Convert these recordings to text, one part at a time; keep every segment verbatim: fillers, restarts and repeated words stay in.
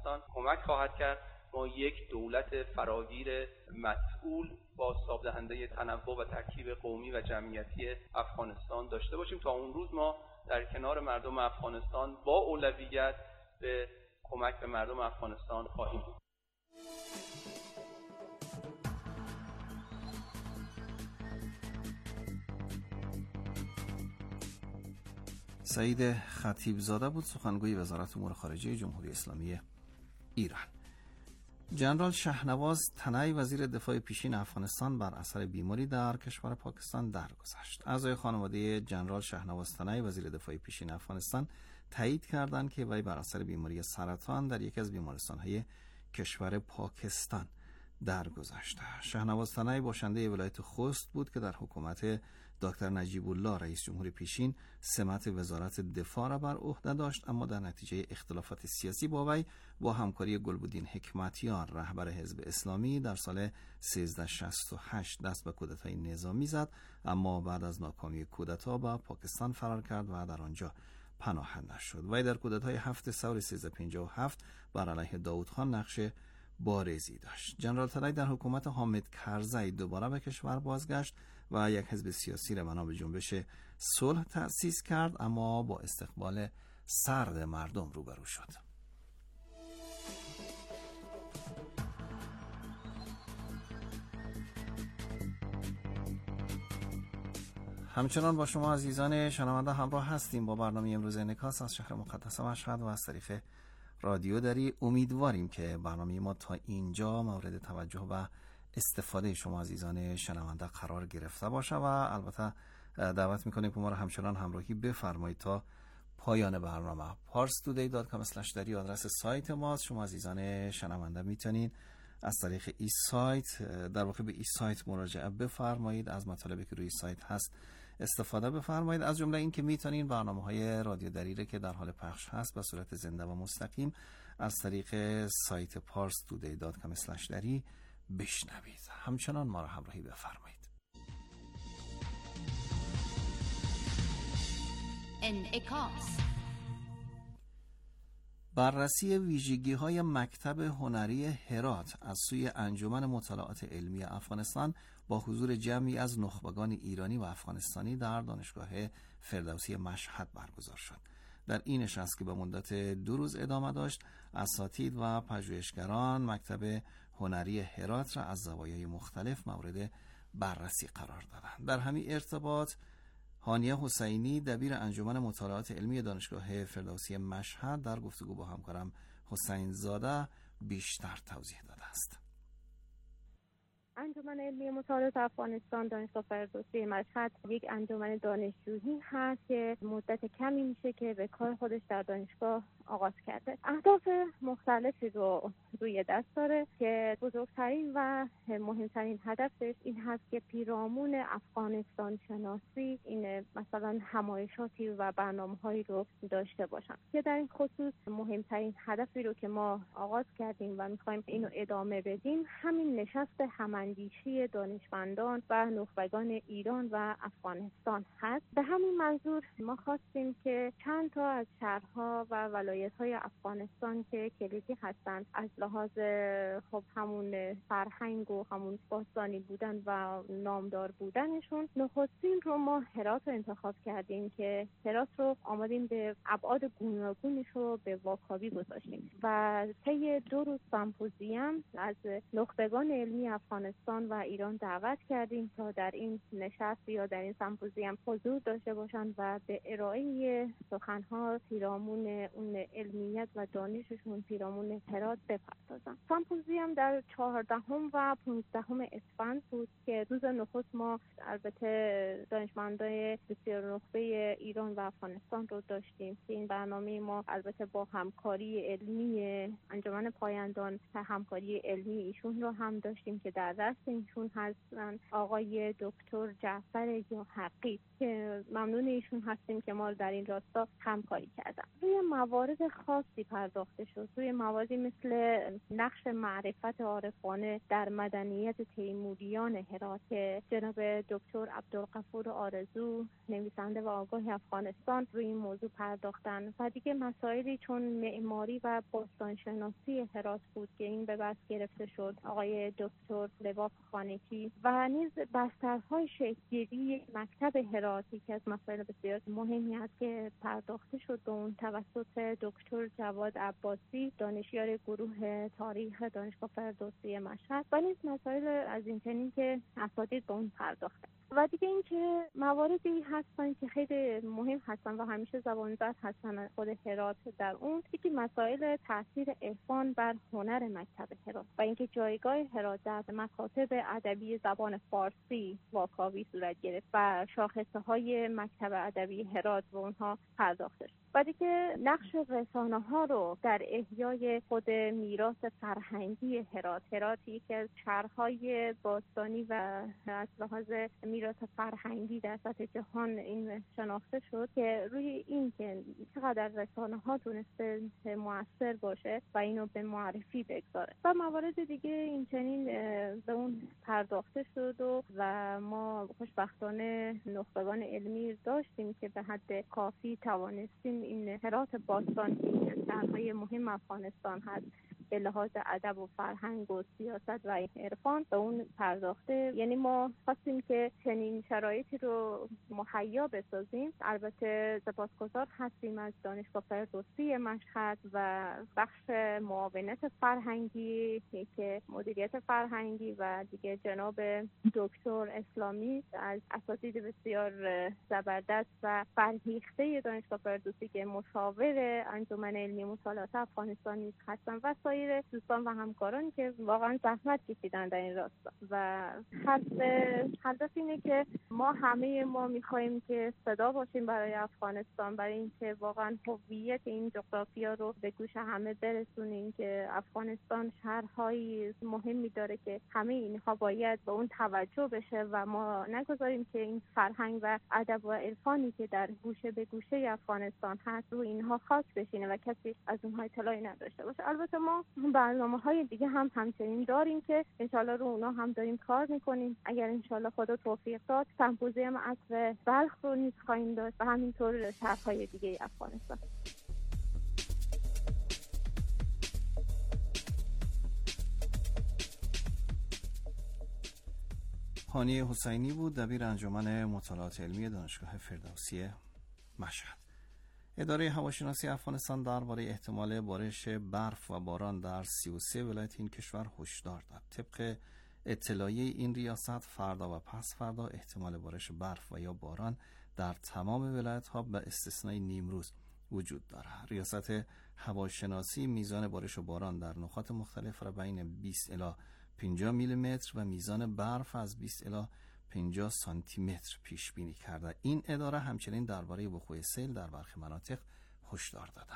افغانستان کمک خواهد کرد ما یک دولت فراگیر مسئول با حساب دهنده تنوع و ترکیب قومی و جمعیتی افغانستان داشته باشیم. تا اون روز ما در کنار مردم افغانستان با اولویت به کمک به مردم افغانستان خواهیم بود. سعید خطیبزاده بود، سخنگوی وزارت امور خارجه جمهوری اسلامی ایران. جنرال شهنواز تنی وزیر دفاع پیشین افغانستان بر اثر بیماری در کشور پاکستان درگذشت. اعضای خانواده جنرال شهنواز تنی وزیر دفاع پیشین افغانستان تایید کردند که وی بر اثر بیماری سرطان در یکی از بیمارستان‌های کشور پاکستان درگذشته. شهنواز تنی باشنده ولایت خوست بود که در حکومت دکتر نجیب الله رئیس جمهور پیشین سمت وزارت دفاع را بر عهده داشت، اما در نتیجه اختلافات سیاسی با وی با همکاری گلبدین حکمتیار رهبر حزب اسلامی در سال سیزده شصت و هشت دست به کودتای نظامی زد، اما بعد از ناکامی کودتا به پاکستان فرار کرد و در آنجا پناهنده شد. وی در کودتای هفت ثور سیزده پنجاه و هفت بر علیه داود خان نقش بارزی داشت. جنرال تنی در حکومت حامد کرزی دوباره به کشور بازگشت و یک حزب سیاسی را به نام جنبش صلح تأسیس کرد، اما با استقبال سرد مردم روبرو شد. همچنان با شما عزیزان شنونده همراه هستیم با برنامه امروز انعکاس از شهر مقدس مشهد و از طریق رادیو دری. امیدواریم که برنامه ما تا اینجا مورد توجه و استفاده شما عزیزان شنونده قرار گرفته باشه و البته دعوت میکنیم که ما را همچنان همراهی بفرمایید تا پایان برنامه. پارس تودی دات کام اسلش دری آدرس سایت ماست. شما عزیزان شنونده میتونید از طریق ای سایت در واقع به ای سایت مراجعه بفرمایید، از مطالبی که روی سایت هست استفاده بفرمایید، از جمله این که میتونین برنامه‌های رادیو دری که در حال پخش هست به صورت زنده و مستقیم از طریق سایت پارس تودی دات کام اسلش دری بشنوید. همچنان ما را همراهی بفرمایید. انعکاس. بررسی ویژگی‌های مکتب هنری هرات از سوی انجمن مطالعات علمی افغانستان با حضور جمعی از نخبگان ایرانی و افغانستانی در دانشگاه فردوسی مشهد برگزار شد. در این نشست که به مدت دو روز ادامه داشت، اساتید و پژوهشگران مکتب هنری هرات را از زوایای مختلف مورد بررسی قرار دادند. در همین ارتباط هانیه حسینی دبیر انجمن مطالعات علمی دانشگاه فردوسی مشهد در گفتگو با همکارم حسین زاده بیشتر توضیح داده است. انجمن علمی مطالعات افغانستان دانشگاه فردوسی مشهد یک انجمن دانشجویی هست که مدت کمی میشه که به کار خودش در دانشگاه آغاز کرده. اهداف مختلفی رو روی دست داره که بزرگترین و مهمترین هدفش این هست که پیرامون افغانستان شناسی این مثلا همایشاتی و برنامه‌هایی رو داشته باشن که در این خصوص مهمترین هدفی رو که ما آغاز کردیم و میخوایم اینو ادامه بدیم همین نشست هماندیشی دانشمندان و نخبگان ایران و افغانستان هست. به همین منظور ما خواستیم که چند تا از شهرها و ولایت‌های افغانستان که کلیدی هستند از لحاظ خب همون فرهنگ و همون باستانی بودن و نامدار بودنشون، نخستین رو ما هرات رو انتخاب کردیم که هرات رو آمدیم به ابعاد گوناگونش رو به واکاوی گذاشتیم و طی دو روز سمپوزیوم از نخبگان علمی افغانستان و ایران دعوت کردیم تا در این نشست یا در این سمپوزیوم حضور داشته باشند و به ارائه سخن‌ها پیرامون اون علمیت و دانششون پیرامون هرات بپردازن. سمپوزیوم در چهاردهم و پانزدهم اسفند بود که روز نخست ما البته دانشمندان بسیار نخبه ایران و افغانستان رو داشتیم که این برنامه ما البته با همکاری علمی انجمن پایندان و همکاری علمی ایشون رو هم داشتیم که در رأس ایشون هستن آقای دکتر جعفر یاحقی که ممنون ایشون هستیم که ما در این راستا همکاری کردن. روی موارد موارد خاصی پرداخته شد، روی مواردی مثل نقش معرفت عارفانه در مدنیت تیموریان هرات که جناب دکتر عبدالغفور آرزو نویسنده و آگاه افغانستان روی این موضوع پرداختن و دیگه مسائلی چون معماری و باستانشناسی هرات بود که این به بحث گرفته شد، آقای دکتر لباف خانکی و نیز بسترهای شکل‌گیری مکتب هراتی که از مسائل بسیار مهمی است که پرداخته شد به اون توسط دکتر جواد عباسی دانشیار گروه تاریخ دانشگاه فردوسی مشهد و نیز مسائل از این چنین که اساتید به اون پرداخته. و دیگه این که مواردی هستن که خیلی مهم هستن و همیشه زبان‌زد هستن خود هرات در اون، یکی مسائل تاثیر عرفان بر هنر مکتب هرات و اینکه جایگاه هرات در مکاتب ادبی زبان فارسی واکاوی صورت گرفت و شاخصه‌های مکتب ادبی هرات و اونها پرداخته شد. و دیگه نقش رسانه‌ها رو در احیای خود میراث فرهنگی هرات. هرات یکی از شهرهای باستانی و از لحاظ میراث فرهنگی در سطح جهان این شناخته شد که روی این که چقدر رسانه‌ها تونسته مؤثر باشه و اینو به معرفی بگذاره و موارد دیگه این چنین به اون پرداخته شد و, و ما خوشبختانه نخبگان علمی داشتیم که به حد کافی توانستیم این هرات باستان که شهرهای مهم افغانستان هست به لحاظ ادب و فرهنگ و سیاست و عرفان به اون پرداخته. یعنی ما خواستیم که چنین شرایطی رو مهیا بسازیم. البته سپاسگزار هستیم از دانشگاه فردوسی مشهد و بخش معاونت فرهنگی که مدیریت فرهنگی و دیگه جناب دکتر اسلامی از اساتید بسیار زبردست و فرهیخته دانشگاه فردوسی که مشاور انجمن علمی مطالعات افغانستان هستن و سایر دوستان و همکاران که واقعا زحمت کشیدن در این راستا و هدف اینه که ما همه ما میخوایم که صدا باشیم برای افغانستان، برای اینکه واقعا هویت این جغرافیا رو به گوش همه برسونیم که افغانستان شهرهایی مهمی داره که همه اینها باید به اون توجه بشه و ما نگذاریم که این فرهنگ و ادب و عرفانی که در گوشه به گوشه افغانستان هست رو اینها خاک بشینه و کسی از اونها اطلاعی نداشته باشه. البته ما برنامه‌های دیگه هم همچنین داریم که انشالله رو اونا هم داریم کار میکنیم. اگر انشالله خدا توفیق داد سمپوزیوم عصر بلخ رو نیز خواهیم داشت و همینطور شهرهای دیگه افغانستان. هانی حسینی بود دبیر انجمن مطالعات علمی دانشگاه فردوسی مشهد. اداره هواشناسی افغانستان درباره احتمال بارش برف و باران در سی و سه ولایت این کشور هشدار داد. طبق اطلاعیه این ریاست فردا و پس فردا احتمال بارش برف و یا باران در تمام ولایت‌ها به استثنای نیمروز وجود دارد. ریاست هواشناسی میزان بارش و باران در نقاط مختلف را بین بیست الی پنجاه میلیمتر و میزان برف از بیست الی پنجاه سانتی متر پیش بینی کرده. این اداره همچنین درباره وقوع سیل در برخی مناطق هشدار داده.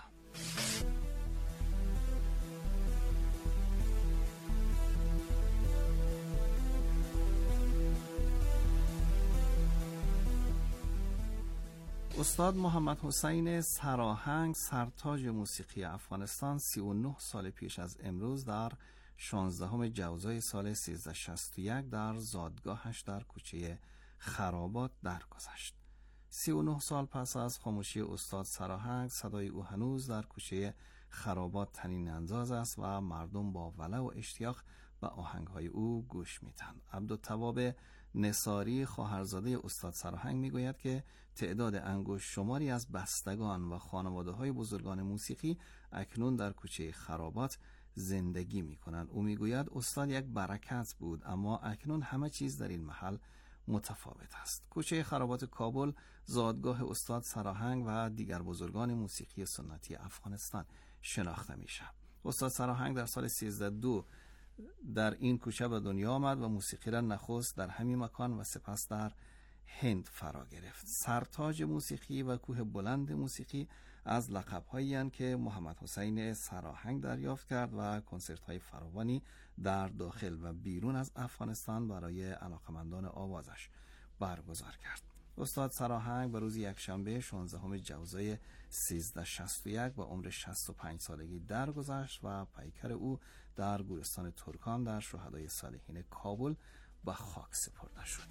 استاد محمد حسین سراهنگ سرتاج موسیقی افغانستان سی و نه سال پیش از امروز در شانزدهم جوزای سال سیزده شصت و یک در زادگاهش در کوچه خرابات درگذشت. سی و نه سال پس از خاموشی استاد سراهنگ صدای او هنوز در کوچه خرابات طنین انداز است و مردم با ولع و اشتیاق به آهنگهای او گوش می‌دهند. عبدالتواب نصاری خواهرزاده استاد سراهنگ میگوید که تعداد انگشت شماری از بستگان و خانواده‌های بزرگان موسیقی اکنون در کوچه خرابات زندگی می‌کنند. او میگوید استاد یک برکت بود، اما اکنون همه چیز در این محل متفاوت است. کوچه خرابات کابل زادگاه استاد سراهنگ و دیگر بزرگان موسیقی سنتی افغانستان شناخته میشه. استاد سراهنگ در سال سیزده دو در این کوچه به دنیا آمد و موسیقی را نخست در همین مکان و سپس در هند فرا گرفت. سرتاج موسیقی و کوه بلند موسیقی از لقب‌هایی اند که محمد حسین سراهنگ دریافت کرد و کنسرت‌های فراوانی در داخل و بیرون از افغانستان برای علاقمندان آوازش برگزار کرد. استاد سراهنگ به روز یکشنبه شانزدهم جوزای سیزده شصت و یک با عمر شصت و پنج سالگی درگذشت و پیکر او در گورستان ترکان در شهدای صالحین کابل به خاک سپرده شد.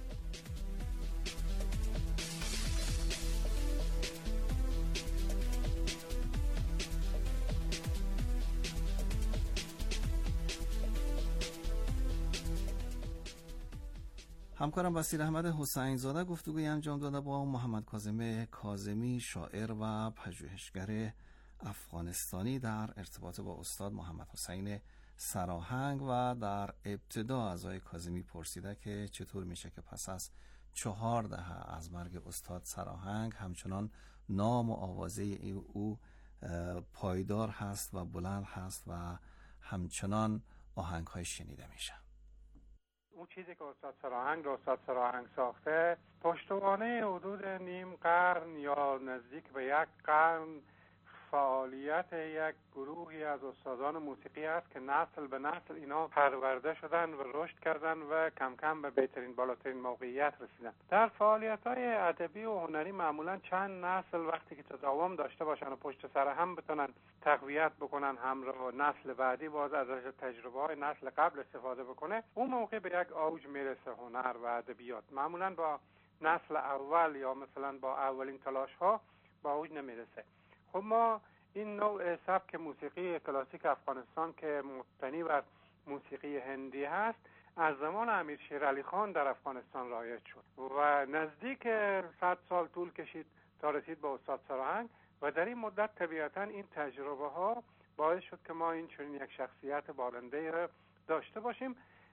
همکارم بصیر احمد حسین زاده گفتگوی انجام داده با محمد کاظم کاظمی، شاعر و پژوهشگر افغانستانی در ارتباط با استاد محمد حسین سراهنگ و در ابتدا از آقای کاظمی پرسیده که چطور میشه که پس از چهار دهه از مرگ استاد سراهنگ همچنان نام و آوازه او پایدار هست و بلند هست و همچنان آهنگ‌های شنیده میشه. اون چیزی که استاد سراهنگ رو استاد سراهنگ ساخته پشتوانه حدود نیم قرن یا نزدیک به یک قرن فعالیت یک گروهی از استادان موسیقی است که نسل به نسل اینا پرورده شدن و رشد کردن و کم کم به بهترین بالاترین موقعیت رسیدن. در فعالیت‌های ادبی و هنری معمولا چند نسل وقتی که تداوم داشته باشن و پشت سر هم بتونن تقویت بکنن هم رو نسل بعدی باز از تجربه‌های نسل قبل استفاده بکنه، اون موقع به یک اوج میرسه هنر و ادبیات. معمولا با نسل اول یا مثلا با اولین تلاش‌ها با اوج نمیرسه. خب ما این نوع سبک موسیقی کلاسیک افغانستان که مبتنی بر موسیقی هندی هست از زمان امیر شیر علی خان در افغانستان رایج شد و نزدیک صد سال طول کشید تا رسید به استاد سراهنگ و در این مدت طبیعتا این تجربه ها باعث شد که ما این چنین یک شخصیت بالنده را داشته باشیم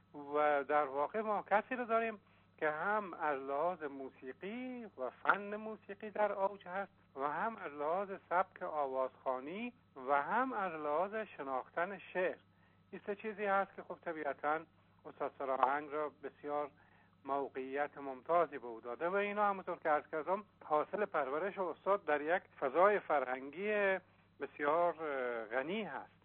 و در واقع ما کسی رو داریم که هم از لحاظ موسیقی و فن موسیقی در اوج هست و هم از لحاظ سبک آوازخوانی و هم از لحاظ شناختن شعر. این سه چیزی هست که خب طبیعتاً استاد سراهنگ را بسیار موقعیت ممتازی به او داده و اینا همونطور که عرض کردم حاصل پرورش استاد در یک فضای فرهنگی بسیار غنی هست.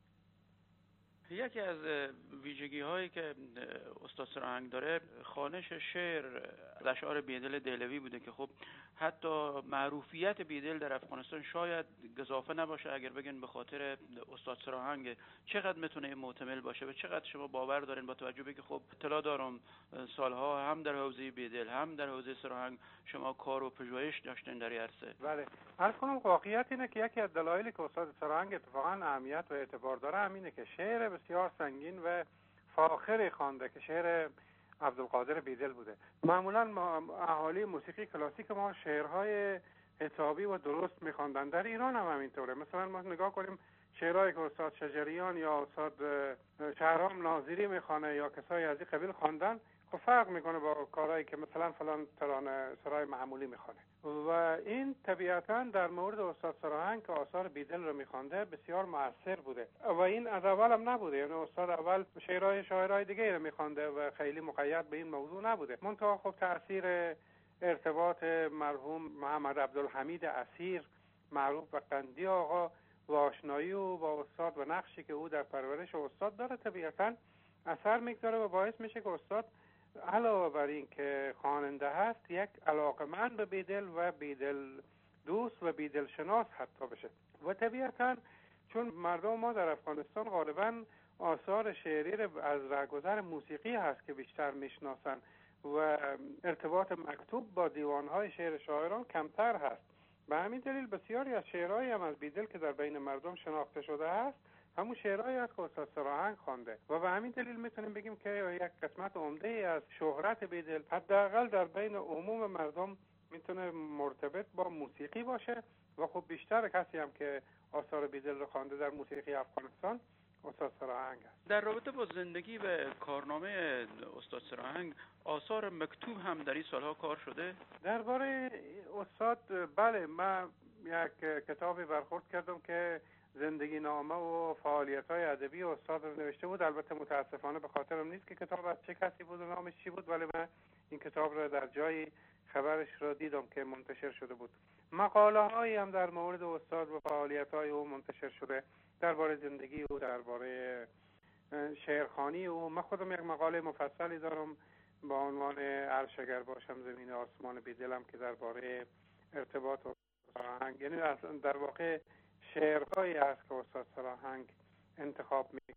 یکی از ویژگی هایی که استاد سراهنگ داره خوانش شعر از اشعار بیدل دهلوی بوده که خب حتی معروفیت بیدل در افغانستان شاید گزافه نباشه اگر بگن به خاطر استاد سراهنگ. چقدر میتونه محتمل باشه و چقدر شما باور دارین با توجه به که خب اطلاع دارم سالها هم در حوزه بیدل هم در حوزه سراهنگ شما کار و پژوهش داشتین در این عرصه؟ بله، عرض کنم واقعیت اینه که یکی از دلایلی که استاد سراهنگ اتفاقا اهمیت و اعتبار داره همینه که شعر بسیار سنگین و فاخری خوانده که شعر عبدالقادر بیدل بوده. معمولا ما اهالی موسیقی کلاسیک ما شعرهای حسابی و درست میخواندن. در ایران هم همینطوره. مثلا ما نگاه کنیم شعرهایی که استاد شجریان یا استاد شهرام ناظری میخوانه یا کسایی از این قبیل خواندن خب فرق میکنه با کارهایی که مثلا فلان ترانه سرای معمولی میخوانه. و این طبیعتا در مورد استاد سراهنگ که آثار بیدل رو میخوانده بسیار مؤثر بوده و این از اول هم نبوده. یعنی استاد اول شعرهای شاعرای دیگه رو میخوانده و خیلی مقید به این موضوع نبوده. منتها خب تأثیر ارتباط مرحوم محمد عبدالحمید اسیر معروف به قندی آقا و آشنایی او با استاد و نقشی که او در پرورش استاد داره طبیعتا اثر میگذاره و باعث میشه که استاد علاوه بر این که خواننده هست یک علاقمند به بیدل و بیدل دوست و بیدل شناس حتی بشه. و طبیعتا چون مردم ما در افغانستان غالبا آثار شعری از رهگذر موسیقی هست که بیشتر میشناسن و ارتباط مکتوب با دیوانهای شعر شاعران کمتر هست. به همین دلیل بسیاری از شعرهایی هم از بیدل که در بین مردم شناخته شده است همون شعرهایی است که استاد سراهنگ خوانده و به همین دلیل میتونیم بگیم که یک قسمت عمده از شهرت بیدل حداقل در بین عموم مردم میتونه مرتبط با موسیقی باشه و خب بیشتر کسی هم که آثار بیدل رو خوانده در موسیقی افغانستان استاد سراهنگ است. در رابطه با زندگی و کارنامه استاد سراهنگ آثار مکتوب هم در این سالها کار شده؟ درباره استاد بله، من یک کتابی برخورد کردم که زندگی نامه و فعالیت‌های ادبی استاد رو نوشته بود. البته متاسفانه به خاطرم نیست که کتاب از چه کسی بود و نامش چی بود، ولی من این کتاب رو در جایی خبرش رو دیدم که منتشر شده بود. مقاله هایی هم در مورد استاد و فعالیت‌های او منتشر شده درباره زندگی او، درباره شعرخوانی او. من خودم یک مقاله مفصلی دارم با عنوان عرش اگر باشم زمین آسمان بیدلم که درباره ارتباط سراهنگ، یعنی در واقع شعرهایی هست که استاد سراهنگ انتخاب می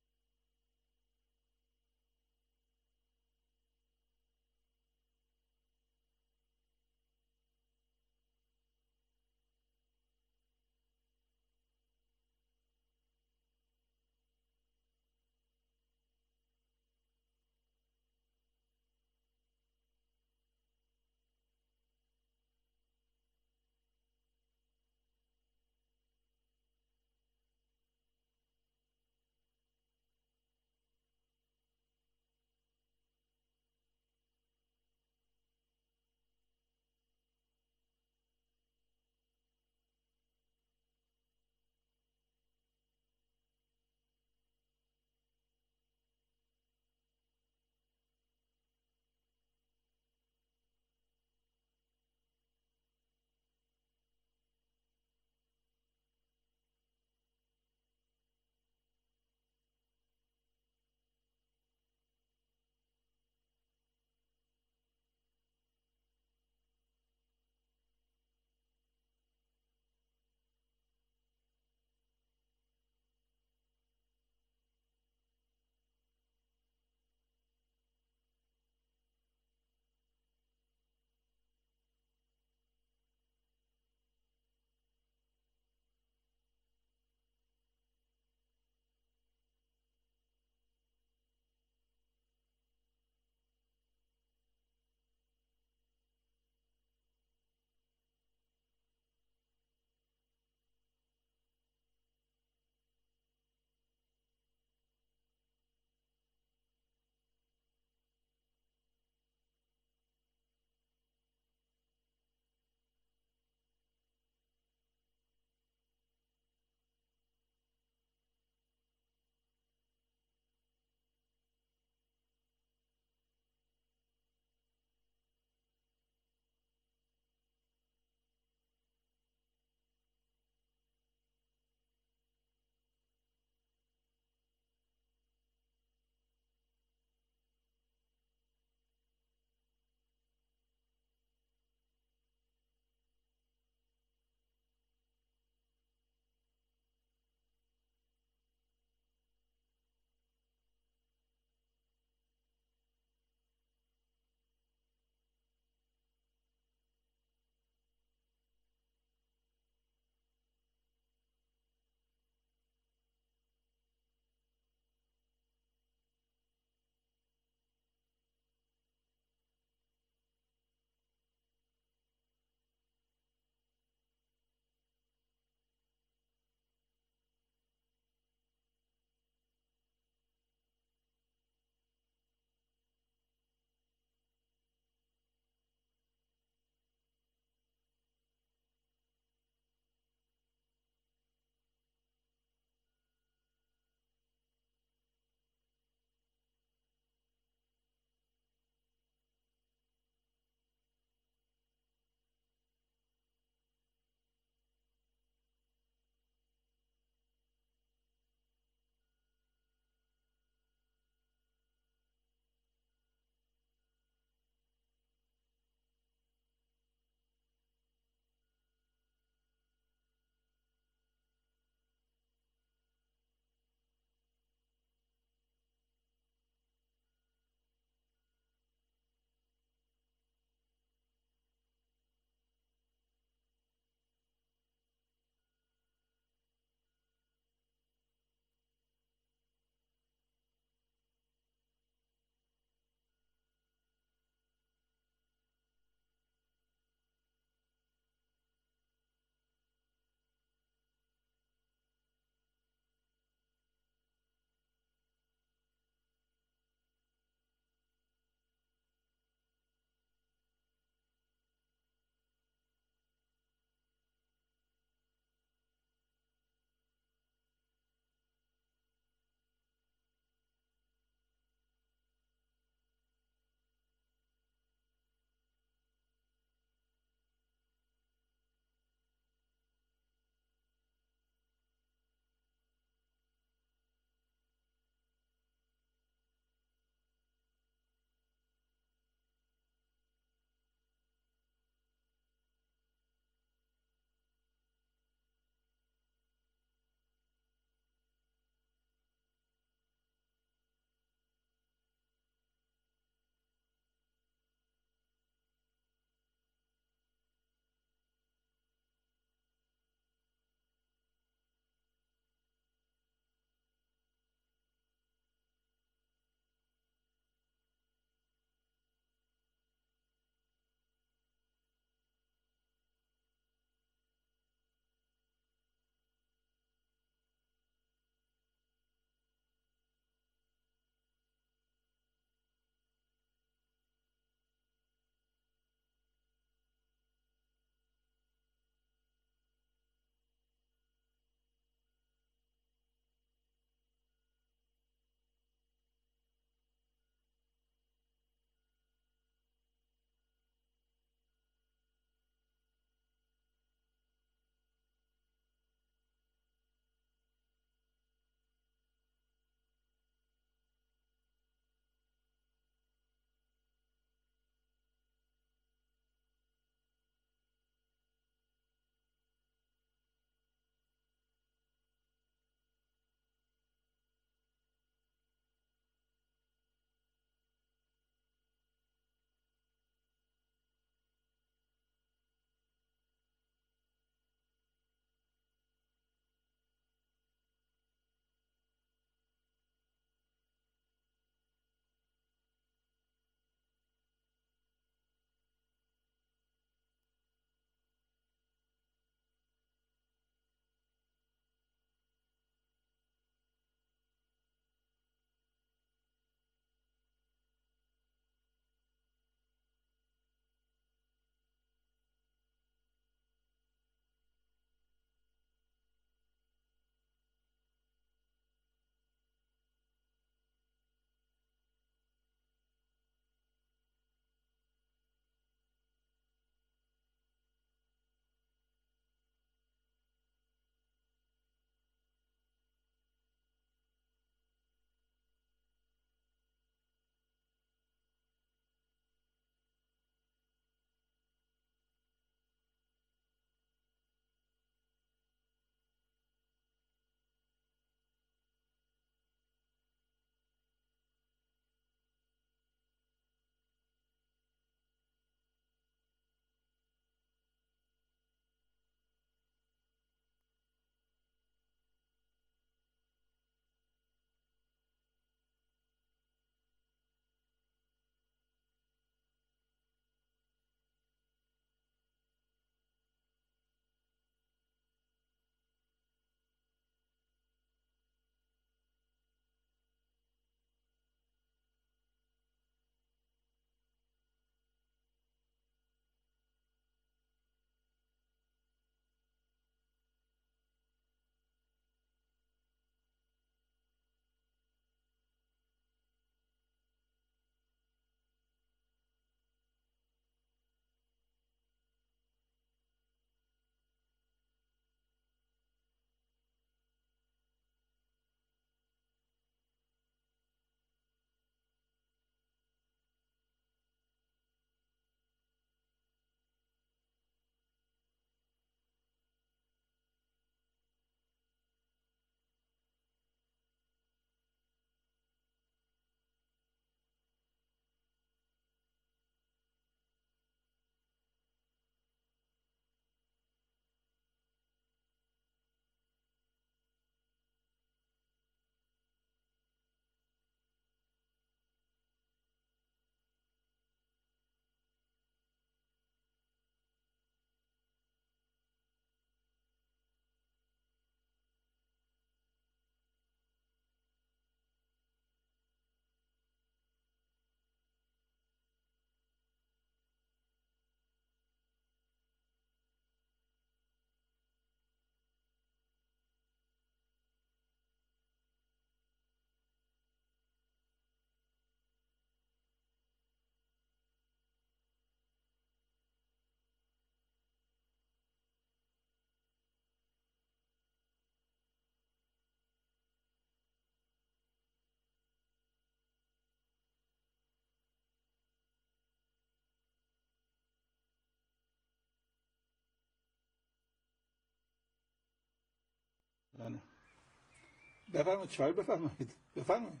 بفرمایید چای بفرمایید بفرمایید.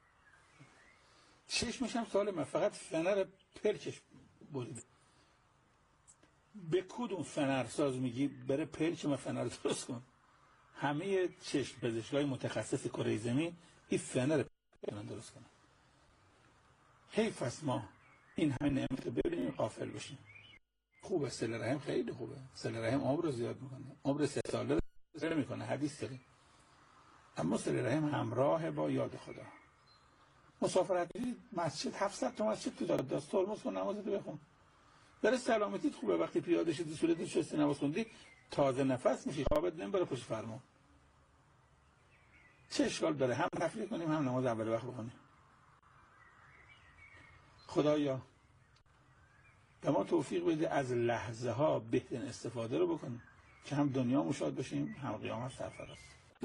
چشمش هم سوال من، فقط فنر پلکش بریده. به کدوم فنرساز میگی بره پلک من فنر درست کن؟ همه چشم پزشکای متخصص کره زمین این فنر پلک درست کنن. حیف است ما این همه نعمت ببینیم غافل بشیم. خوبه صله رحم، خیلی خوبه. صله رحم عمر رو زیاد میکنه، عمر سه ساله رو میکنه، حدیث داره. اما صله رحم همراه با یاد خدا. مسافرت مسجد هفتصد تا مسجد تو داد دست ترمز کن نمازتو بخون. برای سلامتیت خوبه. وقتی پیاده شدی صورتت شستی نماز خوندی تازه نفس میشی، خوابت نمیبره پشت فرمان. چه اشکال داره هم تفریح کنیم هم نماز اول وقت بخونیم. خدایا به ما توفیق بده از لحظه ها بهترین استفاده رو بکنیم که هم دنیا مشاد بشیم هم قیامت سرفراز.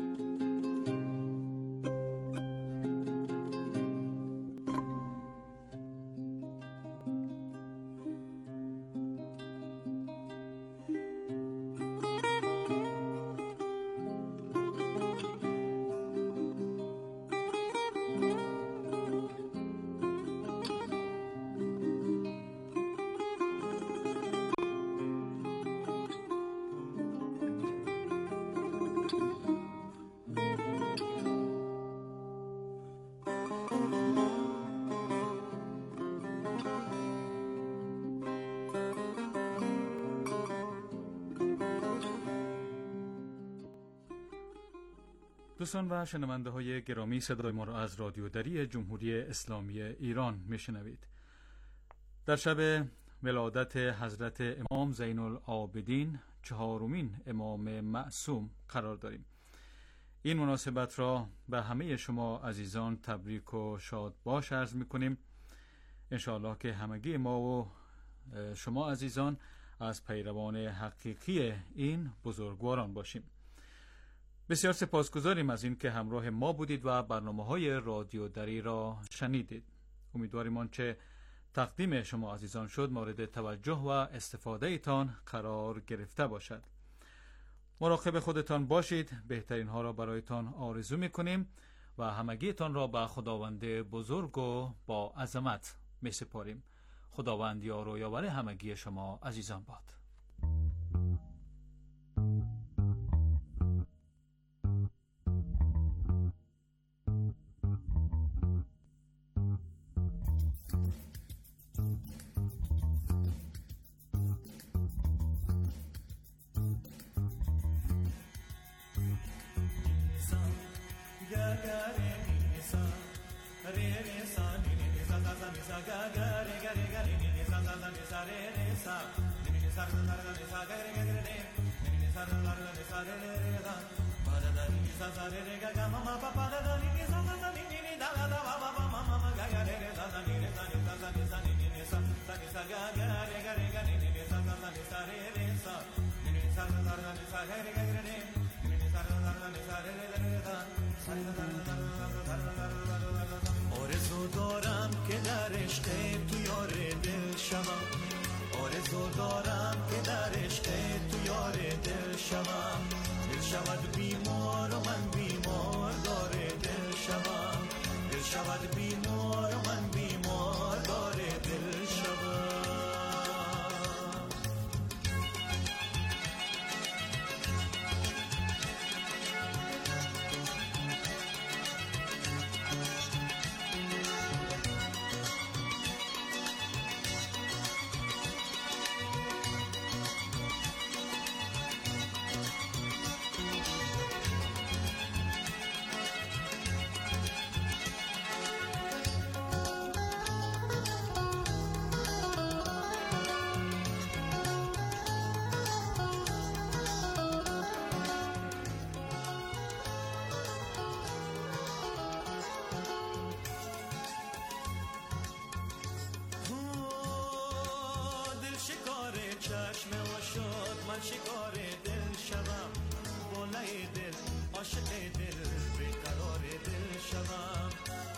دوستان و شنونده های گرامی، صدای ما را از رادیو دری جمهوری اسلامی ایران میشنوید. در شب ولادت حضرت امام زین العابدین چهارمین امام معصوم قرار داریم. این مناسبت را به همه شما عزیزان تبریک و شاد باش عرض میکنیم. انشاءالله که همگی ما و شما عزیزان از پیروان حقیقی این بزرگواران باشیم. بسیار سپاسگزاریم از این که همراه ما بودید و برنامه‌های رادیو دری را شنیدید. امیدواریم آنچه تقدیم شما عزیزان شد مورد توجه و استفاده ایتان قرار گرفته باشد. مراقب خودتان باشید. بهترین ها را برایتان آرزو می‌کنیم و همگیتان را به خداوند بزرگ و با عظمت می‌سپاریم. خداوند یار و یاور همگی شما عزیزان باد. آرزو دارم که در عشق تو یار دل شوم، آرزو دارم که در عشق تو یار دل شوم، دل شود بیمار و من بیمار داره دل شوم، دل شود بیمار و من بیمار داره دل شوم. چشم و شد من شکار دل شوم، بالای دل عاشق دل بیقرار دل شوم،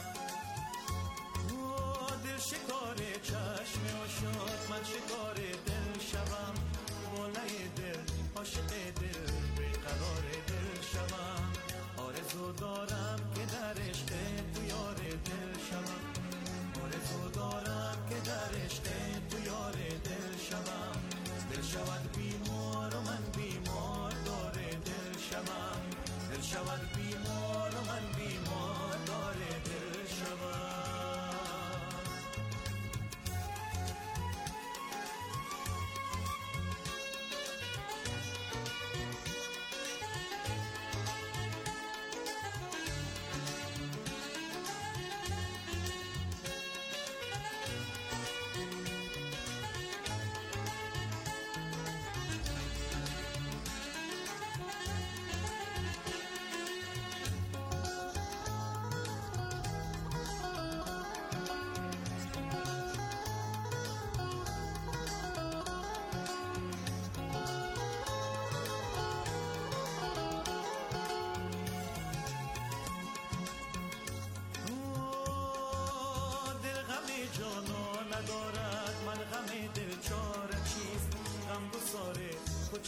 دل شکار چشم و شد من شکار دل شوم، بالای دل عاشق دل بیقرار دل شوم. آرزو دارم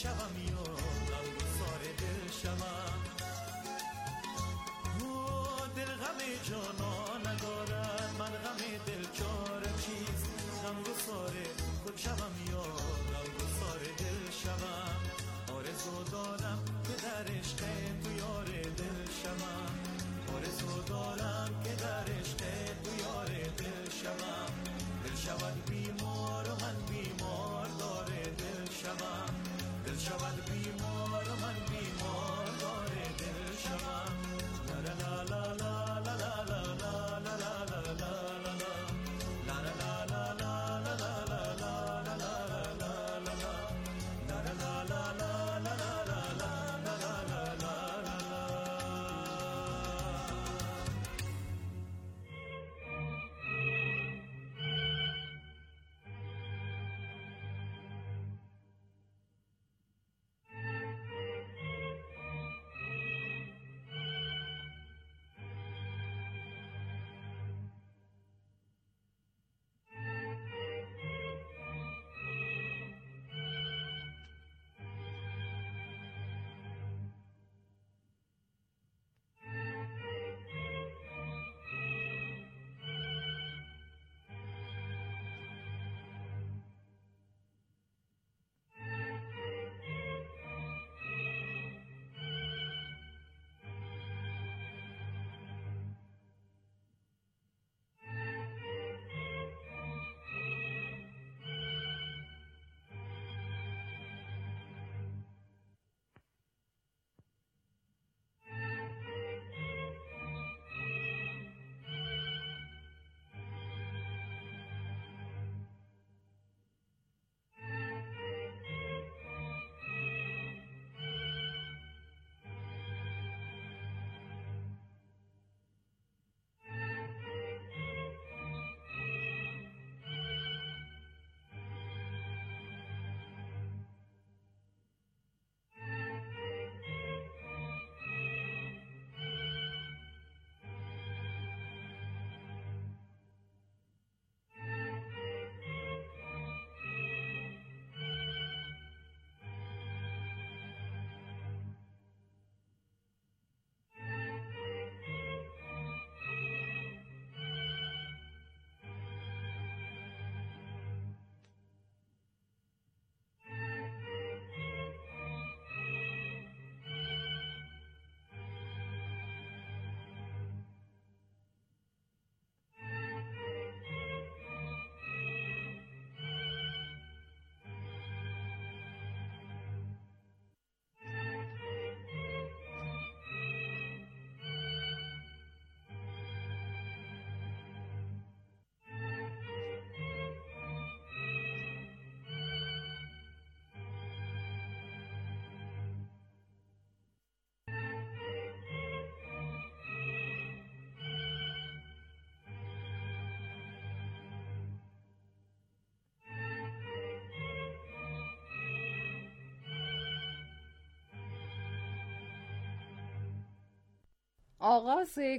شوم یا غمگسار دل شوم. دل غم جانا ندارد، من غم دل چاره چیست. غمگسار خود شوم یا غمگسار دل شوم. آرزو دارم که در عشق تو یار دل شوم. آرزو دارم که در عشق تو یار دل شوم. دل شود بیمار و من بیمار داره دل شوم. دل شود بیمار و من بیمار داره دل شوم. لا لا لا لا لا لا لا لا لا لا لا آغاز